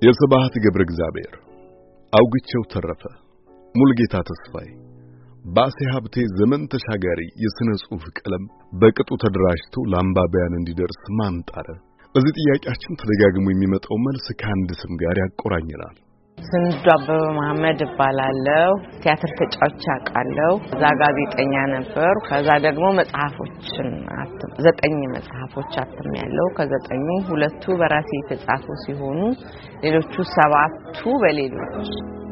የስብሐት ገብረ እግዚአብሔር፣ አውግቸው ተረፈ፣ ሙልጌታ ተስፋዬ፣ ባሴ ሀብቴ ዘመን ተሻጋሪ የሥነ ጽሑፍ ቀለም በቅጡ ተደራጅቶ ለአንባቢያን እንዲደርስ ማን ጣረ? በዚህ ጥያቄያችን ተደጋግሞ የሚመጣው መልስ ከአንድ ስም ጋር ያቆራኘናል። ስንዱ አበበ መሐመድ እባላለሁ። ቲያትር ተጫውቼ አውቃለሁ። እዛ ጋዜጠኛ ነበር። ከዛ ደግሞ መጽሐፎችን 9 መጽሐፎች አትሜያለሁ። ከ9ኙ 2ቱ በራሴ የተጻፉ ሲሆኑ ሌሎቹ 7ቱ በሌሎች።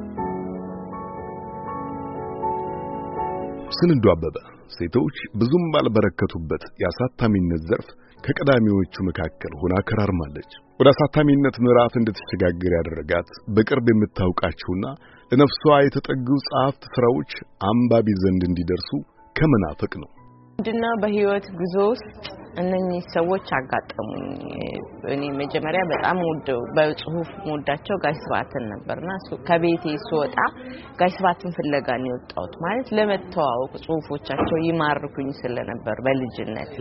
ስንዱ አበበ ሴቶች ብዙም ባልበረከቱበት የአሳታሚነት ዘርፍ ከቀዳሚዎቹ መካከል ሆና ከራርማለች። ወደ አሳታሚነት ምዕራፍ እንድትሸጋገር ያደረጋት በቅርብ የምታውቃቸውና ለነፍሷ የተጠጉ ጸሐፍት ስራዎች አንባቢ ዘንድ እንዲደርሱ ከመናፈቅ ነው። ምንድነው በህይወት ጉዞ ውስጥ እነኚህ ሰዎች አጋጠሙኝ። እኔ መጀመሪያ በጣም በጽሁፍ ሞዳቸው ጋሽ ስብሐትን ነበርና ከቤቴ ስወጣ ጋሽ ስብሐትን ፍለጋ ነው የወጣሁት። ማለት ለመተዋወቅ ጽሁፎቻቸው ይማርኩኝ ስለነበር በልጅነቴ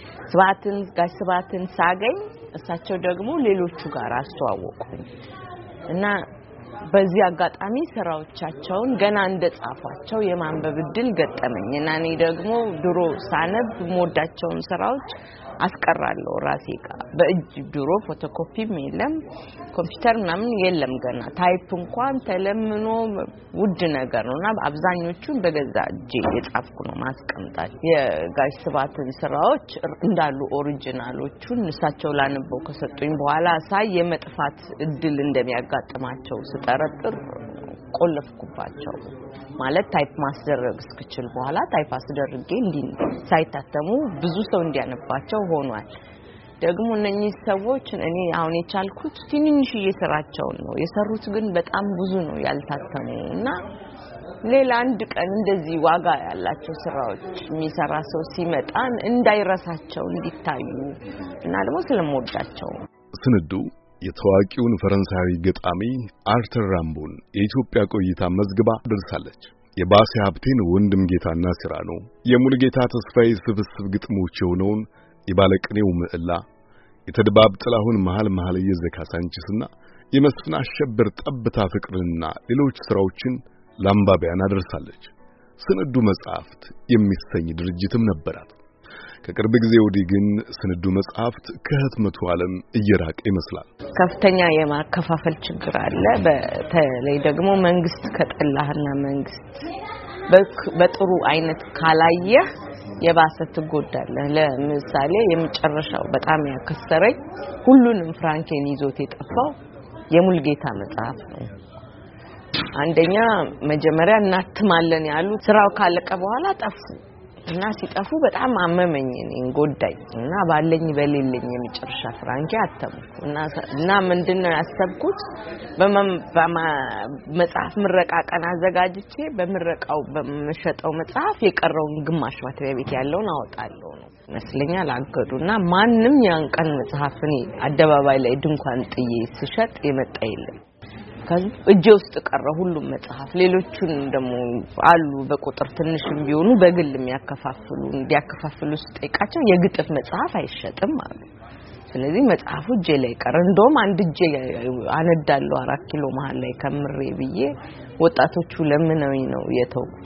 ጋሽ ስብሐትን ሳገኝ እሳቸው ደግሞ ሌሎቹ ጋር አስተዋወቁኝ እና በዚህ አጋጣሚ ስራዎቻቸውን ገና እንደጻፏቸው የማንበብ እድል ገጠመኝና እኔ ደግሞ ድሮ ሳነብ ሞዳቸውን ስራዎች አስቀራለሁ ራሴ ጋር በእጅ ድሮ ፎቶኮፒም የለም ኮምፒውተር ምናምን የለም ገና ታይፕ እንኳን ተለምኖ ውድ ነገር ነውና አብዛኞቹን በገዛ እጄ የጻፍኩ ነው ማስቀምጣት። የጋሽ ስብሐትን ስራዎች እንዳሉ ኦሪጂናሎቹን እሳቸው ላነበው ከሰጡኝ በኋላ ሳይ የመጥፋት እድል እንደሚያጋጥማቸው ስጠረጥር ቆለፍኩባቸው። ማለት ታይፕ ማስደረግ እስክችል በኋላ ታይፕ አስደርጌ ሳይታተሙ ብዙ ሰው እንዲያነባቸው ሆኗል። ደግሞ እነኚህ ሰዎች እኔ አሁን የቻልኩት ትንንሽ እየሰራቸውን ነው የሰሩት፣ ግን በጣም ብዙ ነው ያልታተሙና ሌላ አንድ ቀን እንደዚህ ዋጋ ያላቸው ስራዎች የሚሰራ ሰው ሲመጣ እንዳይረሳቸው እንዲታዩ እና ደግሞ ስለምወዳቸው ስንዱ የታዋቂውን ፈረንሳዊ ገጣሚ አርተር ራምቦን የኢትዮጵያ ቆይታ መዝግባ ደርሳለች። የባሴ ሀብቴን ወንድም ጌታና ሲራኖ፣ የሙልጌታ ተስፋዬ ስብስብ ግጥሞች የሆነውን የባለቅኔው ምዕላ፣ የተድባብ ጥላሁን መሃል የዘካሳንችስና የመስፍን አሸብር ጠብታ ፍቅርንና ሌሎች ስራዎችን ለአንባቢያን አደርሳለች። ስንዱ መጽሐፍት የሚሰኝ ድርጅትም ነበራት። ከቅርብ ጊዜ ወዲህ ግን ስንዱ መጽሐፍት ከህትመቱ ዓለም እየራቀ ይመስላል። ከፍተኛ የማከፋፈል ችግር አለ። በተለይ ደግሞ መንግስት ከጠላህና መንግስት በጥሩ አይነት ካላየ የባሰ ትጎዳለህ። ለምሳሌ የመጨረሻው በጣም ያከሰረኝ ሁሉንም ፍራንኬን ይዞት የጠፋው የሙልጌታ መጽሐፍ ነው። አንደኛ መጀመሪያ እናትማለን ያሉት ስራው ካለቀ በኋላ ጠፉ እና ሲጠፉ በጣም አመመኝ፣ እኔን ጎዳኝ እና ባለኝ በሌለኝ የመጨረሻ ፍራንኬ አተምኩ እና ምንድነው ያሰብኩት በመጽሐፍ ምረቃ ቀን አዘጋጅቼ በምረቃው በመሸጠው መጽሐፍ የቀረውን ግማሽ ማትሪያ ቤት ያለውን አወጣለሁ ነው መስለኛል። አገዱና ማንንም ያን ቀን መጽሐፍ እኔ አደባባይ ላይ ድንኳን ጥዬ ስሸጥ የመጣ የለም። እጄ ውስጥ ቀረ ሁሉም መጽሐፍ። ሌሎቹን ደግሞ አሉ በቁጥር ትንሽም ቢሆኑ በግል የሚያከፋፍሉ እንዲያከፋፍሉ ስጠይቃቸው የግጥም መጽሐፍ አይሸጥም አሉ። ስለዚህ መጽሐፉ እጄ ላይ ቀረ። እንደውም አንድ እጄ አነዳለሁ 4 ኪሎ መሃል ላይ ከምሬ ብዬ ወጣቶቹ ለምነውኝ ነው የተውኩት።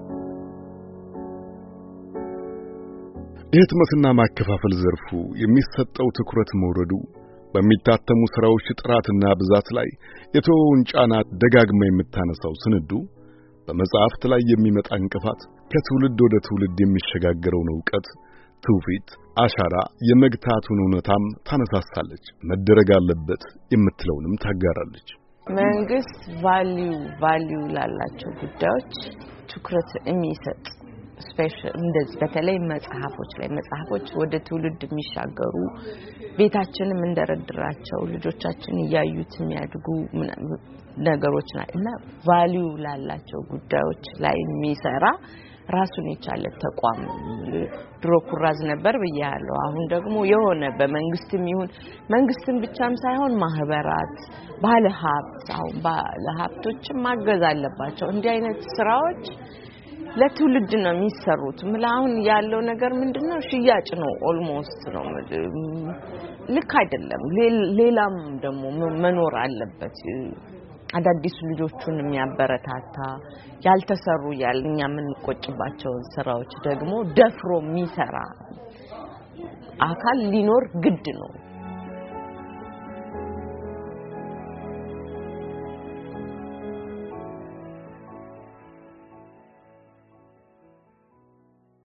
የህትመትና ማከፋፈል ዘርፉ የሚሰጠው ትኩረት መውረዱ በሚታተሙ ስራዎች ጥራትና ብዛት ላይ የተወውን ጫና ደጋግማ የምታነሳው ስንዱ በመጽሐፍት ላይ የሚመጣ እንቅፋት ከትውልድ ወደ ትውልድ የሚሸጋገረውን ዕውቀት፣ ትውፊት፣ አሻራ የመግታቱን እውነታም ታነሳሳለች። መደረግ አለበት የምትለውንም ታጋራለች። መንግስት ቫልዩ ላላቸው ጉዳዮች ትኩረት የሚሰጥ ስፔሻል እንደዚህ በተለይ መጽሐፎች ወደ ትውልድ የሚሻገሩ ቤታችንም እንደረድራቸው ልጆቻችን ያዩት የሚያድጉ ነገሮች እና ቫልዩ ላላቸው ጉዳዮች ላይ የሚሰራ ራሱን የቻለ ተቋም ድሮ ኩራዝ ነበር ብያለሁ። አሁን ደግሞ የሆነ በመንግስትም ይሁን መንግስትን ብቻም ሳይሆን ማህበራት ባለሀብቶችም ማገዝ አለባቸው። እንዲህ አይነት ስራዎች ለትውልድ ነው የሚሰሩት ምላውን ያለው ነገር ምንድነው ሽያጭ ነው ኦልሞስት ነው ልክ አይደለም ሌላም ደግሞ መኖር አለበት አዳዲስ ልጆቹን የሚያበረታታ ያልተሰሩ ያልኛ ምን ቆጭባቸው ስራዎች ደግሞ ደፍሮ የሚሰራ አካል ሊኖር ግድ ነው